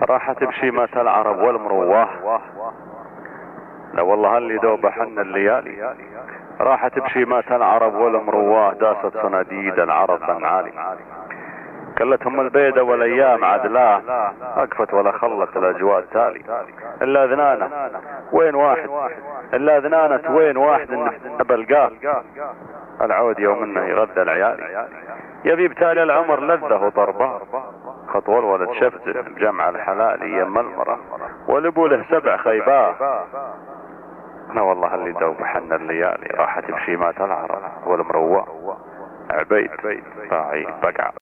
راحت بشيمات العرب والمرواه. لا والله اللي دوب حن الليالي. راحت بشيمات العرب والمرواه، داست صناديد العرب بنعالي. كلتهم البيدة والايام عدلاه، اكفت ولا خلت الاجواء التالي. الا ذنانة وين واحد، الا ذنانة وين واحد بلقاه، العود يوم انه يغذى العيالي. يبي بتالي العمر لذة وطرباه، خطوة الولد شفت بجمع الحلال يم المرة، ولبو له 7 خيباه. انا والله اللي دوب حن الليالي. راحت بشيمات العرب والمرواه، عبيد راعي بقعة.